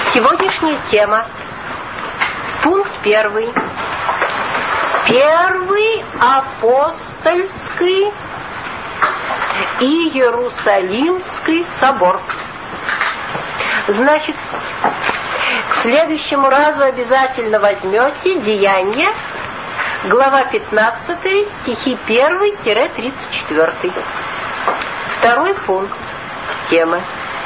Сегодняшняя тема. Пункт 1. Первый апостольский и Иерусалимский собор. Значит, к следующему разу обязательно возьмете Деяния, глава 15, стихи 1-34. Второй пункт темы.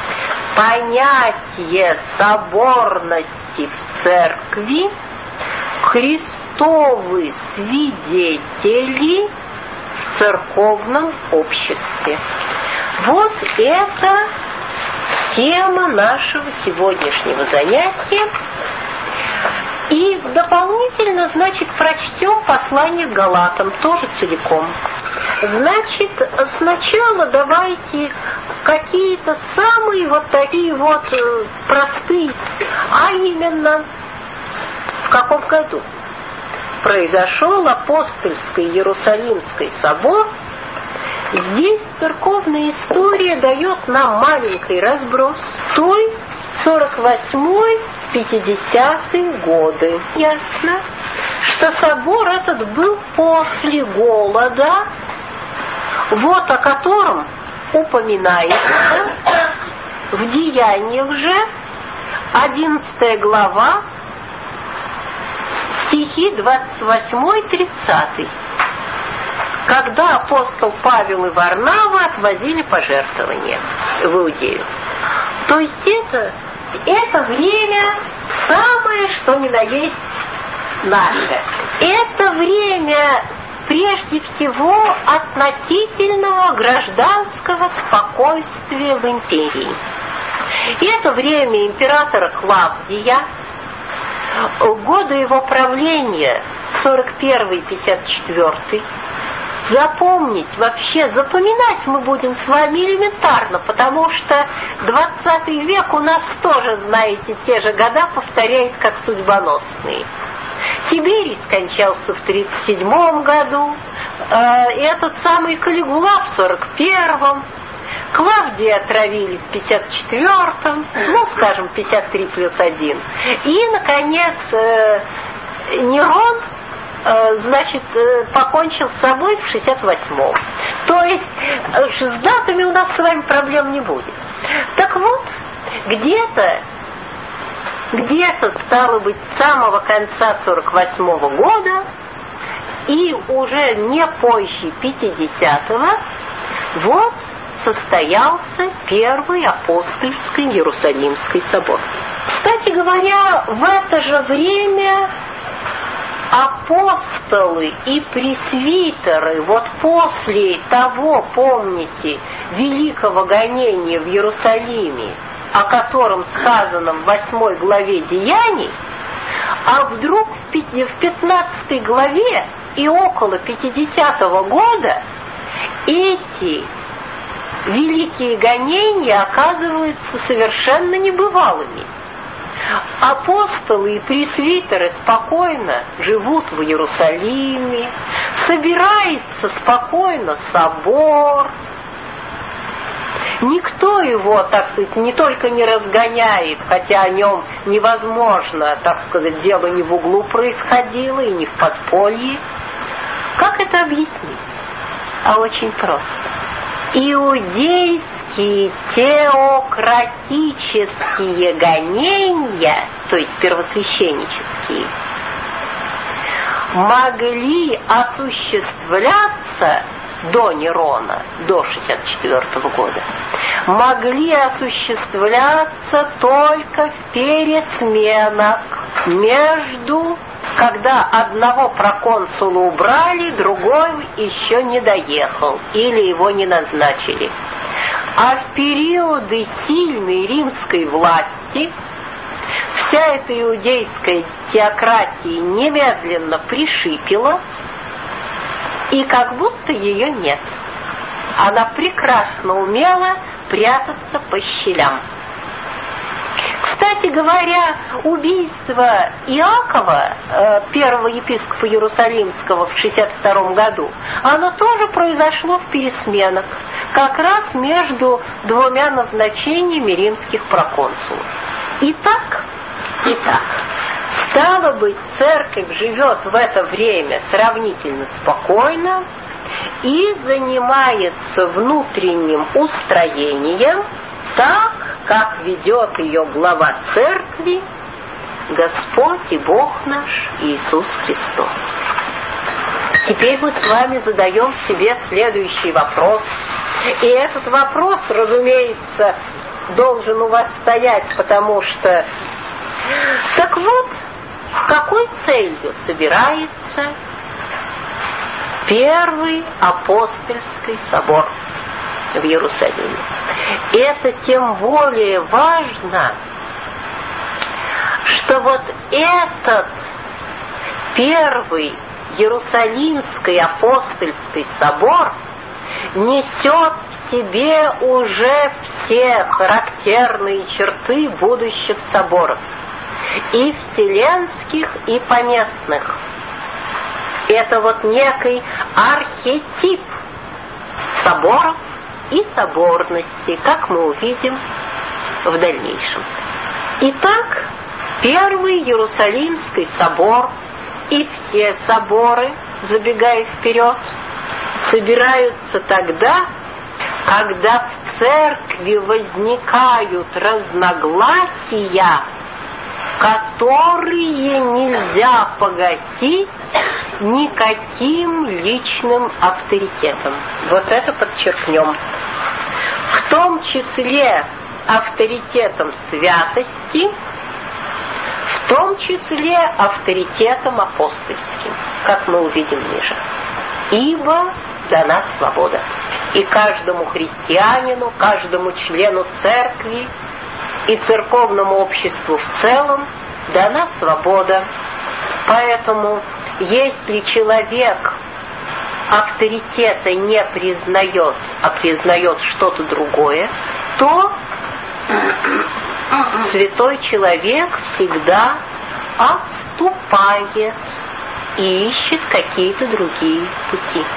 Понятие соборности в церкви, Христовы свидетели в церковном обществе. Вот это тема нашего сегодняшнего занятия. И дополнительно, значит, прочтем послание к Галатам, тоже целиком. Значит, сначала давайте какие-то самые вот такие вот простые, а именно, в каком году произошел апостольский Иерусалимский собор. Здесь церковная история дает нам маленький разброс. Той 48-50 годы. Ясно, что собор этот был после голода, вот о котором упоминается в Деяниях же, 11 глава, стихи 28-30, когда апостол Павел и Варнава отвозили пожертвования в Иудею. То есть это время самое, что ни на есть наше. Это время прежде всего относительного гражданского спокойствия в империи. Это время императора Клавдия, годы его правления 41-54. Запоминать мы будем с вами элементарно, потому что 20 век у нас тоже, знаете, те же года повторяет как судьбоносные. Тиберий скончался в 37 году, этот самый Калигула в 41-м, Клавдия отравили в 54-м, ну, скажем, 53+1. И, наконец, Нерон, значит, покончил с собой в 68-м. То есть с датами у нас с вами проблем не будет. Так вот, где-то, стало быть, с самого конца 48-го года и уже не позже 50-го, вот состоялся Первый апостольский Иерусалимский собор. Кстати говоря, в это же время апостолы и пресвитеры, вот после того, помните, великого гонения в Иерусалиме, о котором сказано в 8 главе Деяний, а вдруг в 15 главе и около 50-го года эти великие гонения оказываются совершенно небывалыми. Апостолы и пресвитеры спокойно живут в Иерусалиме, собирается спокойно собор. Никто его, так сказать, не только не разгоняет, хотя о нем невозможно, так сказать, дело не в углу происходило и не в подполье. Как это объяснить? А очень просто. Иудейские теократические гонения, то есть первосвященнические, могли осуществляться до Нерона, до 64 года, могли осуществляться только в пересменах между, когда одного проконсула убрали, другой еще не доехал или его не назначили. А в периоды сильной римской власти вся эта иудейская теократия немедленно пришипела, и как будто ее нет. Она прекрасно умела прятаться по щелям. Кстати говоря, убийство Иакова, первого епископа Иерусалимского в 62 году, оно тоже произошло в пересменах, как раз между двумя назначениями римских проконсулов. Итак, стало быть, церковь живет в это время сравнительно спокойно и занимается внутренним устроением так, как ведет ее глава церкви, Господь и Бог наш Иисус Христос. Теперь мы с вами задаем себе следующий вопрос. И этот вопрос, разумеется, должен у вас стоять, потому что... Так вот, с какой целью собирается Первый апостольский собор в Иерусалиме? Это тем более важно, что вот этот Первый Иерусалимский апостольский собор несет в себе уже все характерные черты будущих соборов, и вселенских, и поместных. Это вот некий архетип соборов и соборности, как мы увидим в дальнейшем. Итак, Первый Иерусалимский собор и все соборы, забегая вперед, собираются тогда, когда в церкви возникают разногласия, которые нельзя погасить никаким личным авторитетом. Вот это подчеркнем. В том числе авторитетом святости, в том числе авторитетом апостольским, как мы увидим ниже. Ибо дана свобода. И каждому христианину, каждому члену церкви и церковному обществу в целом дана свобода. Поэтому, если человек авторитета не признает, а признает что-то другое, то святой человек всегда отступает и ищет какие-то другие пути.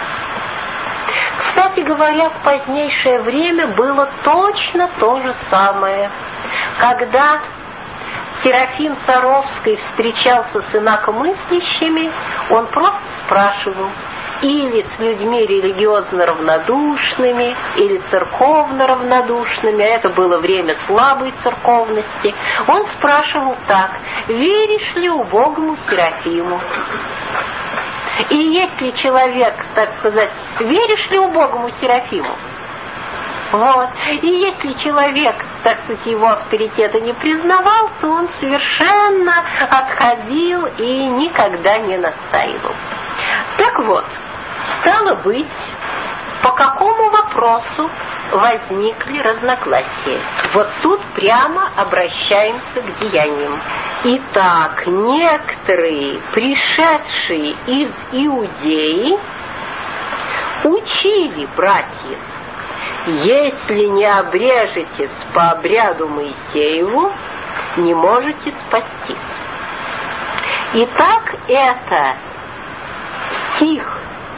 Кстати говоря, в позднейшее время было точно то же самое. Когда Серафим Саровский встречался с инакомыслящими, он просто спрашивал, или с людьми религиозно равнодушными, или церковно равнодушными, а это было время слабой церковности, он спрашивал так: веришь ли убогому Серафиму? И если человек, так сказать, веришь ли убогому Серафиму? Вот. И если человек, так сказать, его авторитета не признавал, то он совершенно отходил и никогда не настаивал. Так вот, стало быть, по какому вопросу возникли разногласия? Вот тут прямо обращаемся к деяниям. Итак, некоторые, пришедшие из Иудеи, учили братьев: если не обрежетесь по обряду Моисееву, не можете спастись. Итак, это стих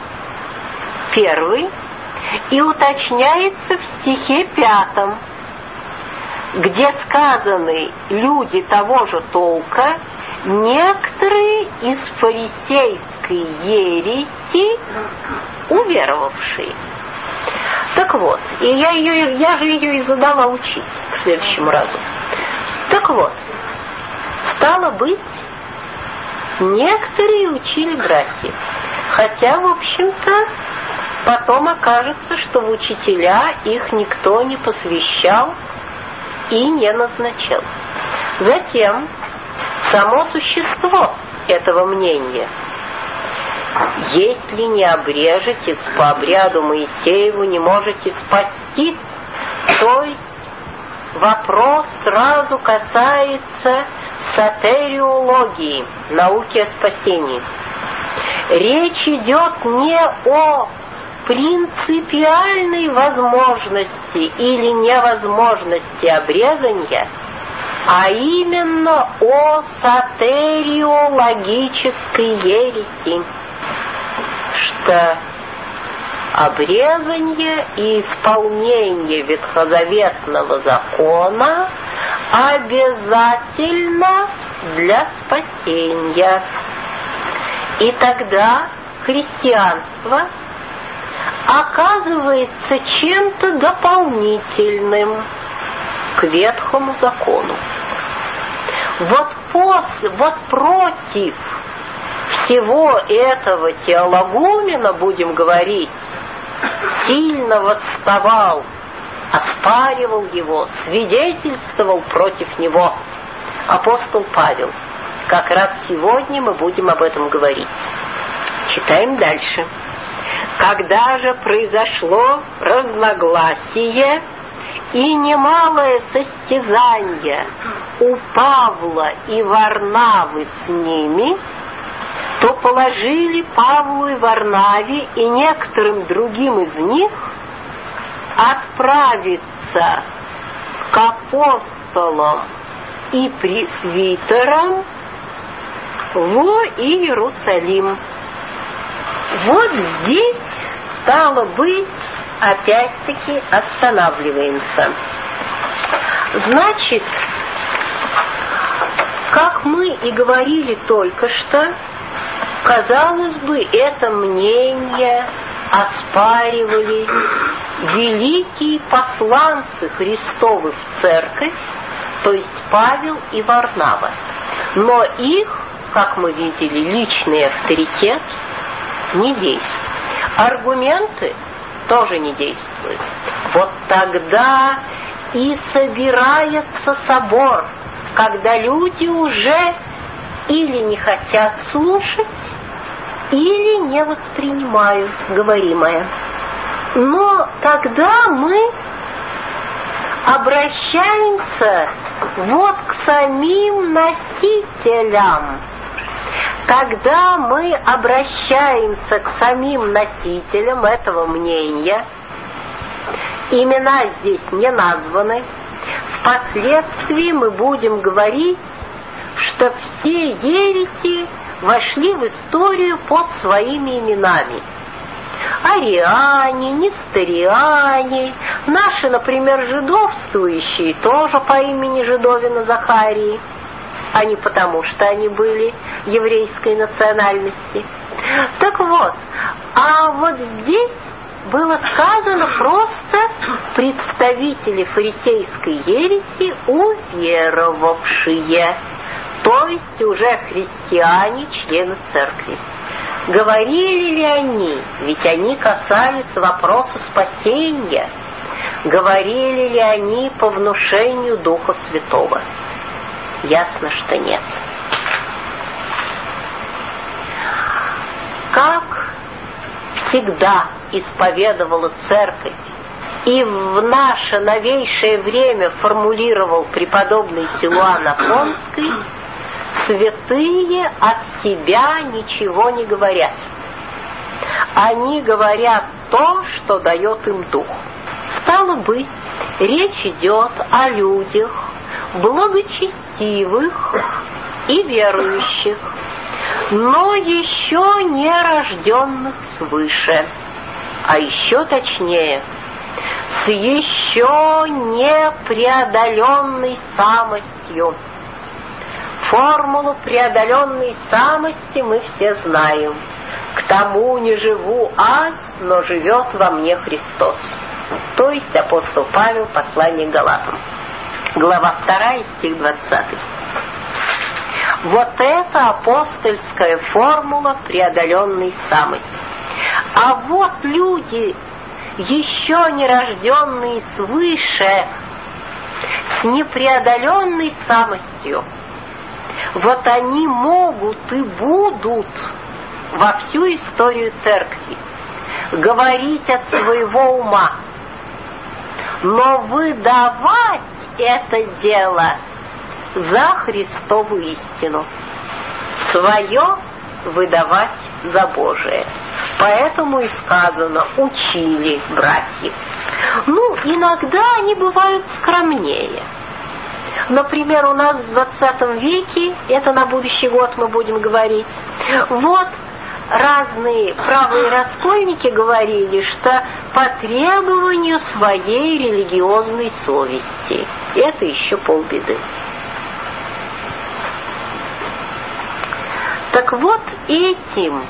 1 и уточняется в стихе 5, где сказаны люди того же толка, некоторые из фарисейской ереси уверовавшие. Так вот, и я же ее и задала учить к следующему разу. Так вот, стало быть, некоторые учили братьев, хотя, в общем-то, потом окажется, что в учителя их никто не посвящал и не назначал. Затем, само существо этого мнения: если не обрежетесь по обряду Моисееву, не можете спастись. То есть вопрос сразу касается сотериологии, науки о спасении. Речь идет не о принципиальной возможности или невозможности обрезания, а именно о сотериологической ереси, что обрезание и исполнение ветхозаветного закона, обязательно для спасения. И тогда христианство оказывается чем-то дополнительным к Ветхому закону. Вот против всего этого теологумена, будем говорить, сильно восставал, оспаривал его, свидетельствовал против него апостол Павел. Как раз сегодня мы будем об этом говорить. Читаем дальше. Когда же произошло разногласие и немалое состязание у Павла и Варнавы с ними, то положили Павлу и Варнаве и некоторым другим из них отправиться к апостолам и пресвитерам в Иерусалим. Вот здесь, стало быть, опять-таки останавливаемся. Значит, как мы и говорили только что, казалось бы, это мнение оспаривали великие посланцы Христовы в церковь, то есть Павел и Варнава. Но их, как мы видели, личный авторитет не действует. Аргументы тоже не действуют. Вот тогда и собирается собор, когда люди уже или не хотят слушать, или не воспринимают говоримое. Но тогда мы обращаемся вот к самим носителям. Когда мы обращаемся к самим носителям этого мнения, имена здесь не названы, впоследствии мы будем говорить, что все ереси вошли в историю под своими именами. Ариане, несториане, наши, например, жидовствующие, тоже по имени Жидовина Захарии, а не потому, что они были еврейской национальности. Так вот, а вот здесь было сказано просто представители фарисейской ереси, уверовавшие, то есть уже христиане, члены церкви. Говорили ли они, ведь они касались вопроса спасения, говорили ли они по внушению Духа Святого? Ясно, что нет. Как всегда исповедовала церковь и в наше новейшее время формулировал преподобный Силуан Афонский, святые от себя ничего не говорят. Они говорят то, что дает им Дух. Стало быть, речь идет о людях благочестивых и верующих, но еще не рожденных свыше, а еще точнее, с еще не преодоленной самостью. Формулу преодоленной самости мы все знаем. К тому не живу аз, но живет во мне Христос. То есть апостол Павел, послание к Галатам. Глава 2, стих 20. Вот это апостольская формула преодоленной самости. А вот люди, еще не рожденные свыше, с непреодоленной самостью, вот они могут и будут во всю историю церкви говорить от своего ума, но выдавать это дело за Христову истину, свое выдавать за Божие. Поэтому и сказано: учили братьев. Ну, иногда они бывают скромнее. Например, у нас в 20 веке, это на будущий год мы будем говорить, вот разные правые раскольники говорили, что по требованию своей религиозной совести. Это еще полбеды. Так вот этим,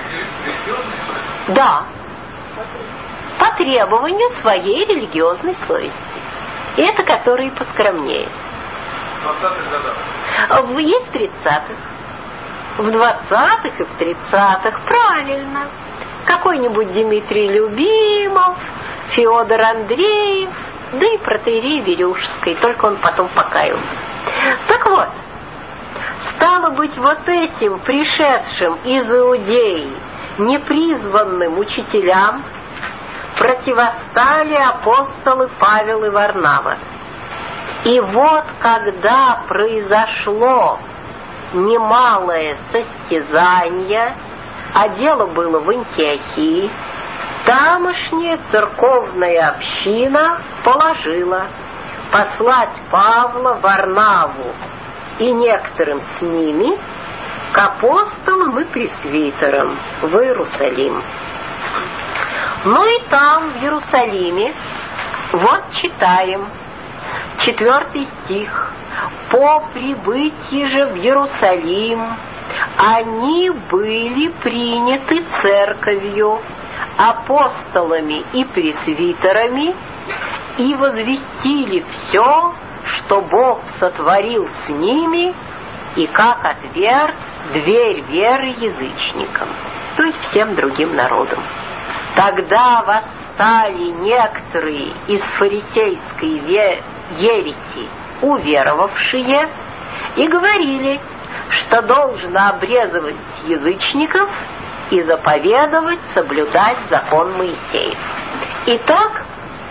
да, по требованию своей религиозной совести. Это которые поскромнее. В 20-х годах? Есть в 30-х. В 20-х и в 30-х, правильно. Какой-нибудь Дмитрий Любимов, Феодор Андреев, да и протоиерей Верюжской, только он потом покаялся. Так вот, стало быть, вот этим пришедшим из Иудеи непризванным учителям противостали апостолы Павел и Варнава. И вот когда произошло немалое состязание, а дело было в Антиохии, тамошняя церковная община положила послать Павла, Варнаву и некоторым с ними к апостолам и пресвитерам в Иерусалим. Ну и там, в Иерусалиме, вот читаем, 4 стих. «По прибытии же в Иерусалим они были приняты церковью, апостолами и пресвитерами, и возвестили все, что Бог сотворил с ними, и как отверз дверь веры язычникам», то есть всем другим народам. Тогда восстали некоторые из фарисейской ереси, уверовавшие, и говорили, что должно обрезывать язычников и заповедовать соблюдать закон Моисеев. Итак,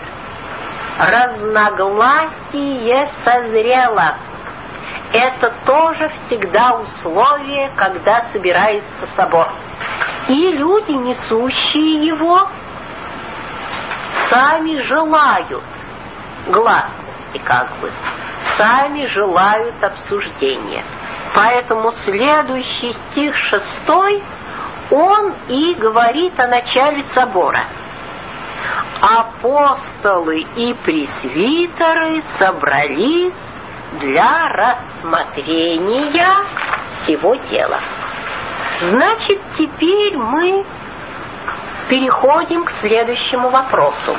разногласие созрело. Это тоже всегда условие, когда собирается собор. И люди, несущие его, сами желают гласности, сами желают обсуждения. Поэтому следующий стих 6, он и говорит о начале собора. Апостолы и пресвитеры собрались для рассмотрения всего дела. Значит, теперь мы переходим к следующему вопросу.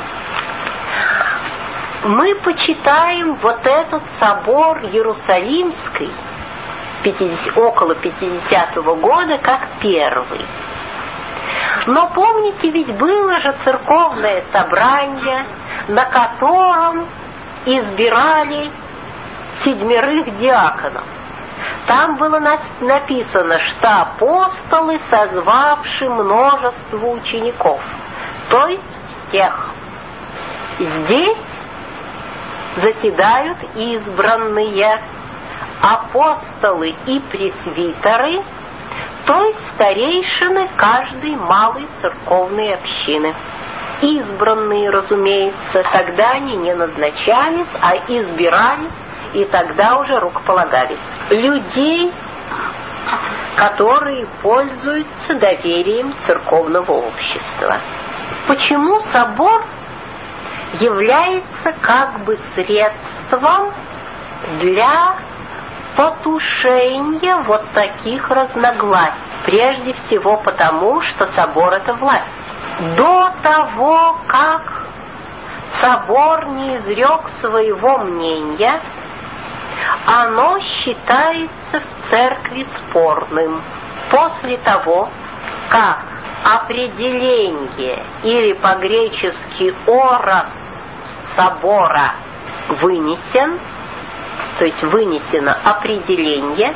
Мы почитаем вот этот собор Иерусалимский около 50-го года как первый. Но помните, ведь было же церковное собрание, на котором избирали 7 диаконов. Там было написано, что апостолы, созвавши множество учеников, то есть всех. Здесь заседают избранные апостолы и пресвитеры, то есть старейшины каждой малой церковной общины. Избранные, разумеется, тогда они не назначались, а избирались, и тогда уже рукополагались. Людей, которые пользуются доверием церковного общества. Почему собор является как бы средством для потушения вот таких разногласий? Прежде всего потому, что собор — это власть. До того, как собор не изрек своего мнения, оно считается в церкви спорным. После того, как определение, или по-гречески орос собора вынесен, то есть вынесено определение,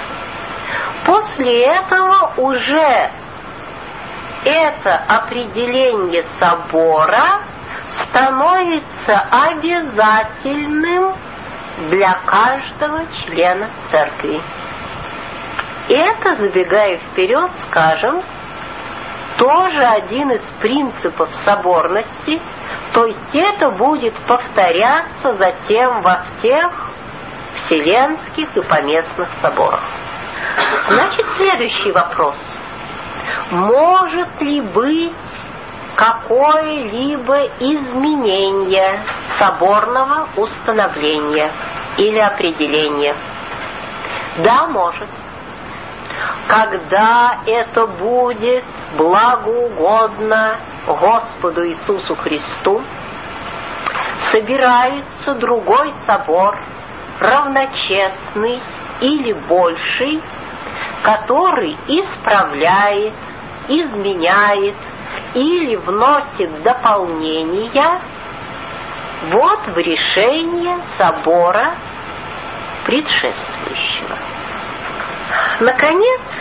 после этого уже это определение собора становится обязательным для каждого члена церкви. Это, забегая вперед, скажем, тоже один из принципов соборности, то есть это будет повторяться затем во всех вселенских и поместных соборах. Значит, следующий вопрос. может ли быть какое-либо изменение соборного установления или определения? Да, может. Когда это будет благоугодно Господу Иисусу Христу, собирается другой собор, равночетный или больший, который исправляет, изменяет или вносит дополнения вот в решение собора предшествующего. Наконец,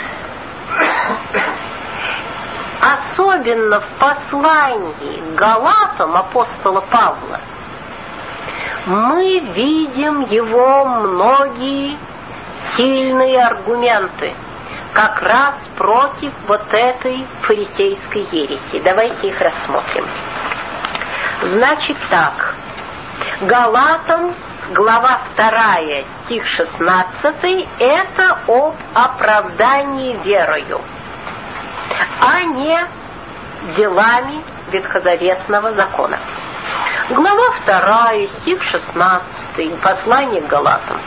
особенно в послании к Галатам апостола Павла мы видим его многие сильные аргументы как раз против вот этой фарисейской ереси. Давайте их рассмотрим. Значит так, Галатам, глава 2, стих 16, это об оправдании верою, а не делами ветхозаветного закона. Глава 2, стих 16, послание к Галатам.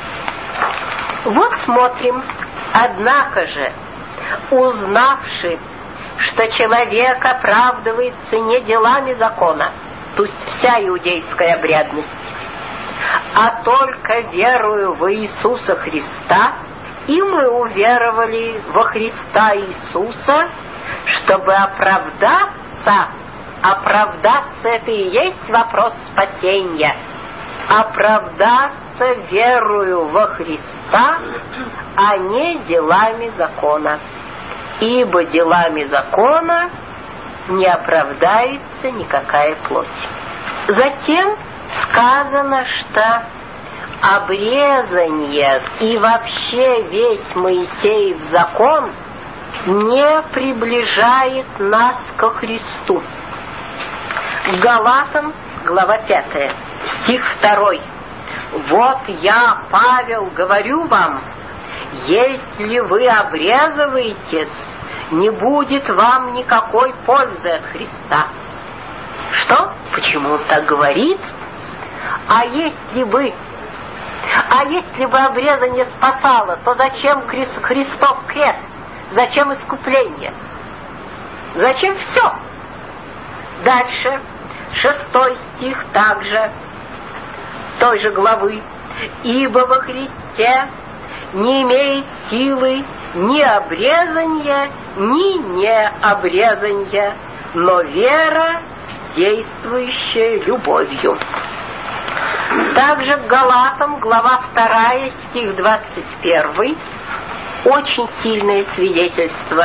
Вот смотрим. Однако же, узнавши, что человек оправдывается не делами закона, то есть вся иудейская обрядность, а только верою во Иисуса Христа, и мы уверовали во Христа Иисуса, чтобы оправдаться. Оправдаться — это и есть вопрос спасения. Оправдаться верою во Христа, а не делами закона. Ибо делами закона не оправдается никакая плоть. Затем сказано, что обрезание и вообще весь Моисеев закон не приближает нас ко Христу. Галатам, глава 5, стих 2. «Вот я, Павел, говорю вам, если вы обрезываетесь, не будет вам никакой пользы от Христа». Что? Почему он так говорит? А если бы обрезание спасало, то зачем Христов крест? Зачем искупление? Зачем все? Дальше, 6 стих также той же главы. «Ибо во Христе не имеет силы ни обрезания, ни необрезания, но вера, действующая любовью». Также к Галатам, глава 2, стих 21, очень сильное свидетельство.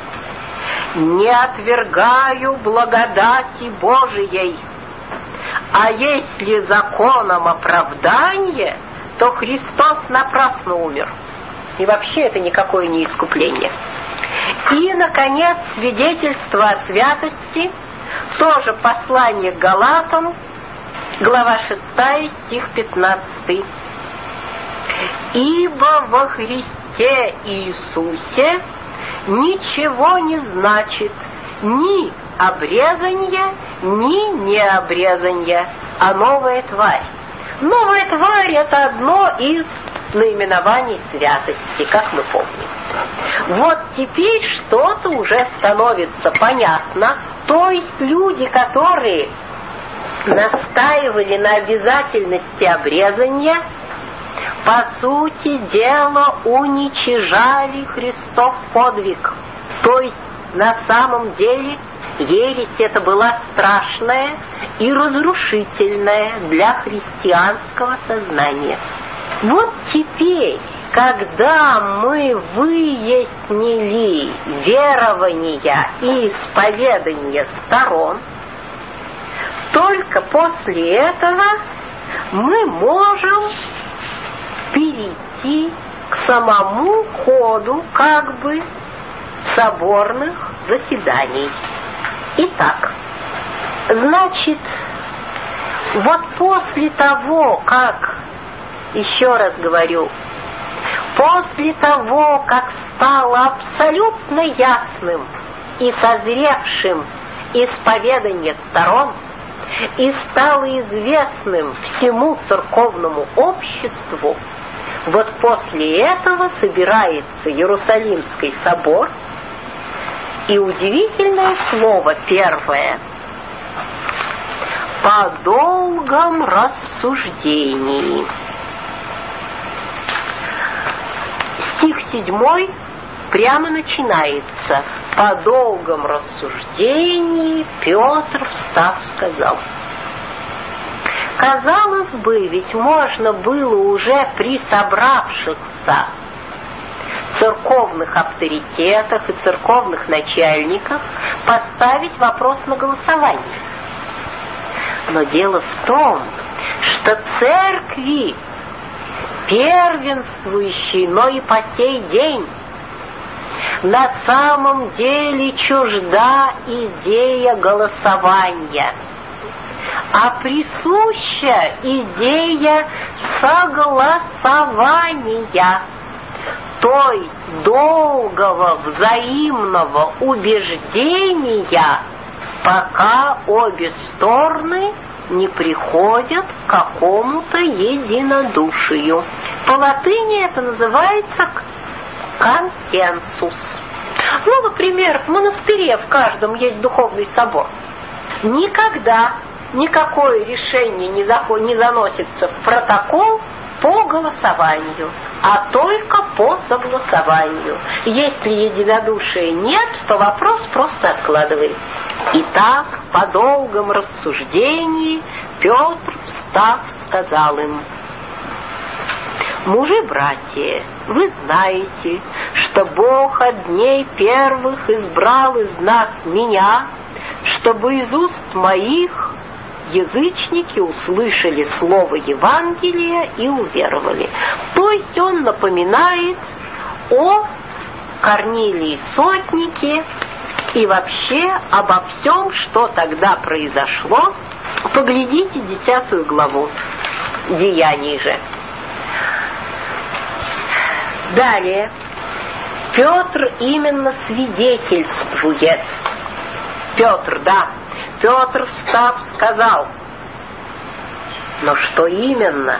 «Не отвергаю благодати Божией, а если законом оправдание, то Христос напрасно умер». И вообще это никакое не искупление. И, наконец, свидетельство о святости, тоже послание к Галатам, глава 6, стих 15. «Ибо во Христе Иисусе ничего не значит ни обрезание, ни необрезание, а новая тварь». Новая тварь — это одно из наименований святости, как мы помним. Вот теперь что-то уже становится понятно. То есть люди, которые настаивали на обязательности обрезания, по сути дела уничижали Христов подвиг. То есть на самом деле ересь эта была страшная и разрушительная для христианского сознания. Вот теперь, когда мы выяснили верования и исповедания сторон, только после этого мы можем перейти к самому ходу как бы соборных заседаний. Итак, значит, вот после того, как, еще раз говорю, после того, как стало абсолютно ясным, и созревшим исповедание сторон, и стало известным всему церковному обществу, вот после этого собирается Иерусалимский собор, и удивительное слово первое – по долгом рассуждении. Стих 7 прямо начинается: по долгом рассуждении Петр, встав, сказал. Казалось бы, ведь можно было уже при собравшихся церковных авторитетах и церковных начальниках поставить вопрос на голосование. Но дело в том, что церкви, первенствующей, но и по сей день, на самом деле чужда идея голосования, а присуща идея согласования, той долгого взаимного убеждения, пока обе стороны не приходят к какому-то единодушию. По латыни это называется консенсус. Ну, например, в монастыре в каждом есть духовный собор. Никогда никакое решение не заносится в протокол по голосованию, а только по согласованию. Если единодушия нет, то вопрос просто откладывается. Итак, по долгом рассуждении Петр, встав, сказал им: мужи-братья, вы знаете, что Бог от дней первых избрал из нас меня, чтобы из уст моих язычники услышали слово Евангелия и уверовали. То есть он напоминает о Корнилии Сотнике и вообще обо всем, что тогда произошло. Поглядите 10 главу Деяний же. Далее Петр именно свидетельствует. Петр, встав, сказал. Но что именно?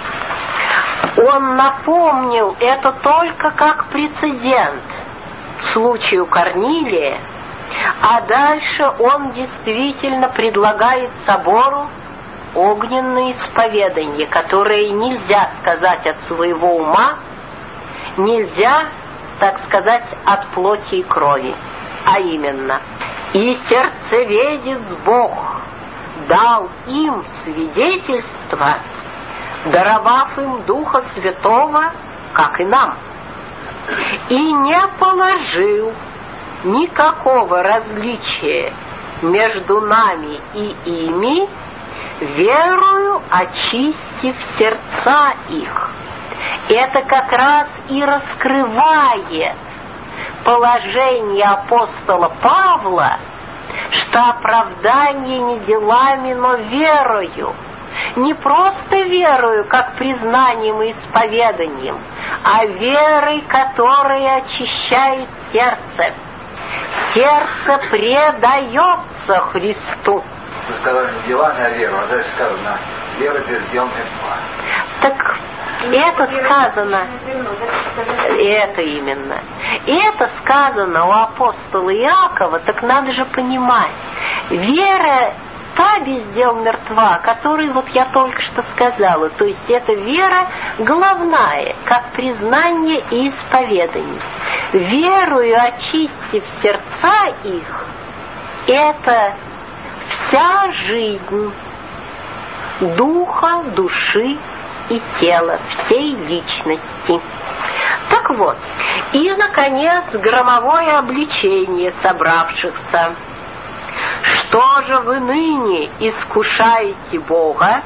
Он напомнил это только как прецедент случаю Корнилия, а дальше он действительно предлагает собору огненное исповедание, которое нельзя сказать от своего ума, нельзя, так сказать, от плоти и крови, а именно: и сердцеведец Бог дал им свидетельство, даровав им Духа Святого, как и нам, и не положил никакого различия между нами и ими, верою очистив сердца их. Это как раз и раскрывает положение апостола Павла, что оправдание не делами, но верою. Не просто верою, как признанием и исповеданием, а верой, которая очищает сердце. Сердце предается Христу. Вы сказали не делами, а верой. А дальше сказано: вера без дел мертва. Так это сказано, это именно. И это сказано у апостола Иакова, так надо же понимать. Вера та без дел мертва, о которой вот я только что сказала. То есть это вера головная, как признание и исповедание. Верою очистив сердца их, это вся жизнь духа, души и тела, всей личности. Так вот, и, наконец, громовое обличение собравшихся. Что же вы ныне искушаете Бога,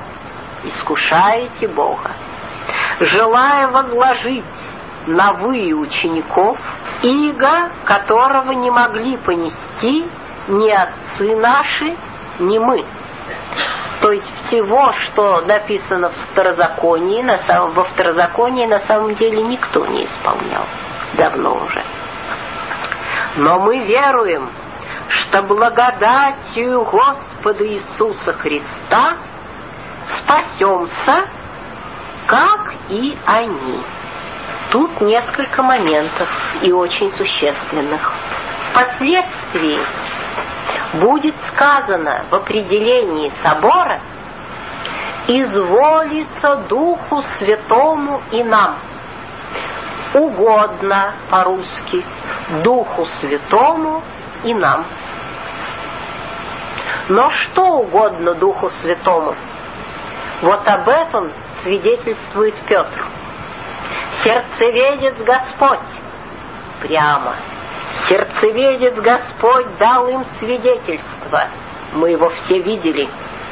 желая возложить на вы учеников иго, которого не могли понести ни отцы наши, ни мы. То есть всего, что написано в Второзаконии, во Второзаконии на самом деле никто не исполнял. Давно уже. Но мы веруем, что благодатью Господа Иисуса Христа спасемся, как и они. Тут несколько моментов и очень существенных. Впоследствии будет сказано в определении собора: «Изволится Духу Святому и нам». Угодно по-русски Духу Святому и нам. Но что угодно Духу Святому? Вот об этом свидетельствует Петр. Сердцеведец Господь, прямо, сердцеведец Господь дал им свидетельство, мы его все видели,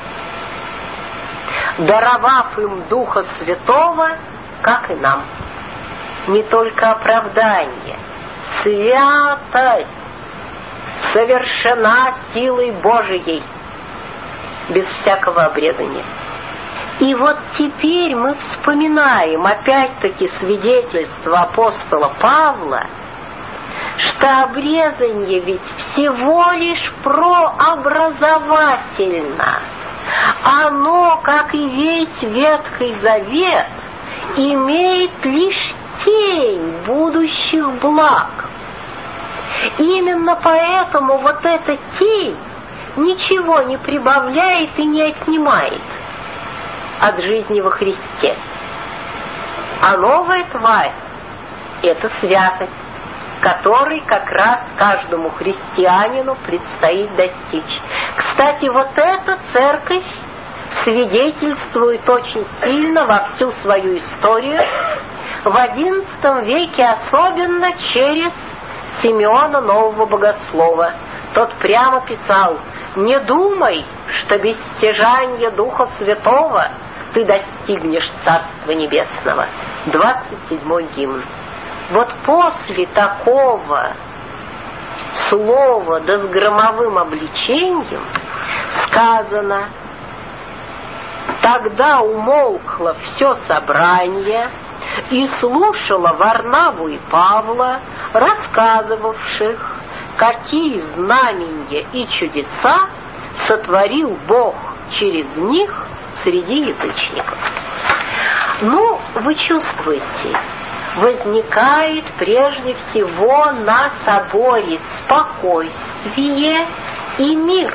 даровав им Духа Святого, как и нам. Не только оправдание, святость совершена силой Божией, без всякого обрезания. И вот теперь мы вспоминаем опять-таки свидетельство апостола Павла, что обрезание ведь всего лишь прообразовательно. Оно, как и весь Ветхий Завет, имеет лишь тень будущих благ. Именно поэтому вот эта тень ничего не прибавляет и не отнимает от жизни во Христе. А новая тварь — это святость, которой как раз каждому христианину предстоит достичь. Кстати, вот эта церковь свидетельствует очень сильно во всю свою историю, в XI веке особенно через Симеона Нового Богослова. Тот прямо писал: «Не думай, что без стяжания Духа Святого ты достигнешь Царства Небесного». 27-й гимн. Вот после такого слова, да с громовым обличением, сказано: «Тогда умолкло все собрание и слушало Варнаву и Павла, рассказывавших, какие знамения и чудеса сотворил Бог через них среди язычников». Ну, вы чувствуете, возникает прежде всего на соборе спокойствие и мир.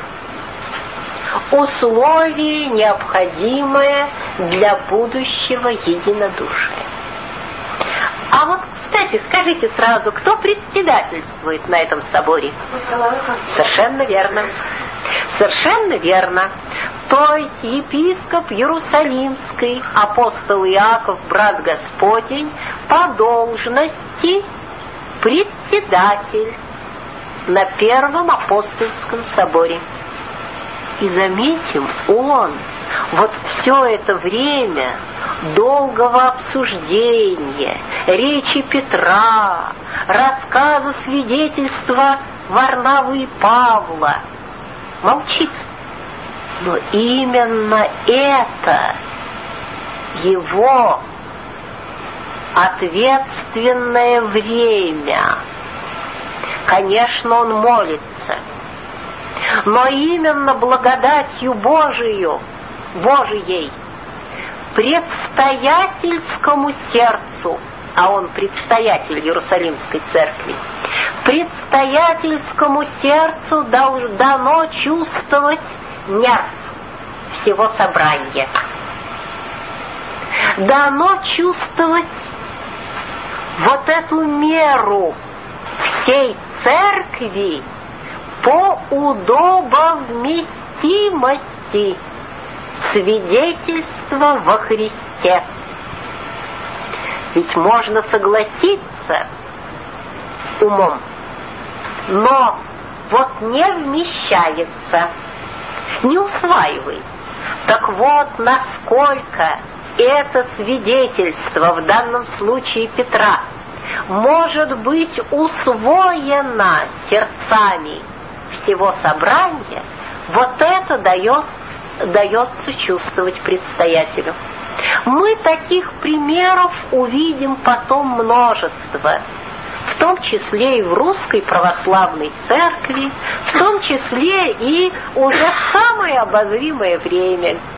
Условие, необходимое для будущего единодушия. А вот, кстати, скажите сразу, кто председательствует на этом соборе? Совершенно верно. Совершенно верно. То есть епископ Иерусалимский, апостол Иаков, брат Господень, по должности председатель на Первом апостольском соборе. И заметим, он вот все это время долгого обсуждения, речи Петра, рассказа, свидетельства Варнавы и Павла молчит. Но именно это его ответственное время. Конечно, он молится, но именно благодатью Божией, предстоятельскому сердцу, а он предстоятель Иерусалимской церкви, предстоятельскому сердцу дано чувствовать нерв всего собрания. Дано чувствовать вот эту меру всей церкви по удобовместимости свидетельства во Христе. Ведь можно согласиться умом, но вот не вмещается, не усваивает. Так вот, насколько это свидетельство, в данном случае Петра, может быть усвоено сердцами всего собрания, вот это дается чувствовать предстоятелю. Мы таких примеров увидим потом множество. В том числе и в Русской Православной Церкви, в том числе и уже в самое обозримое время,